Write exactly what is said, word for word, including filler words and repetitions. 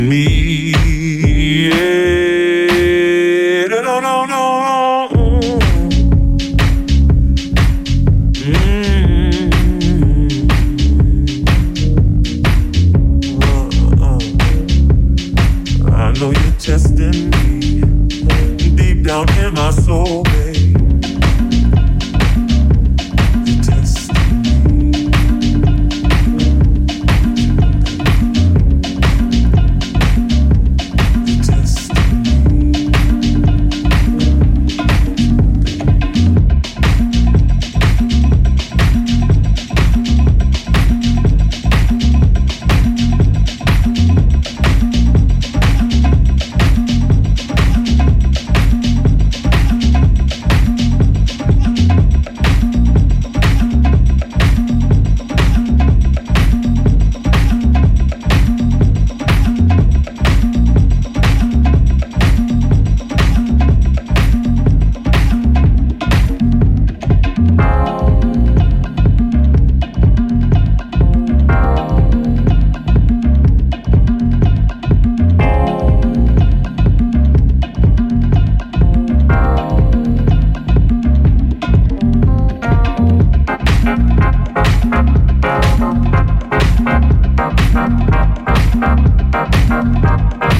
Me, yeah, no, no, no, no. Mm. Uh, uh. I know you're testing me deep down in my soul, babe. You're testing me. You're testing me. Thank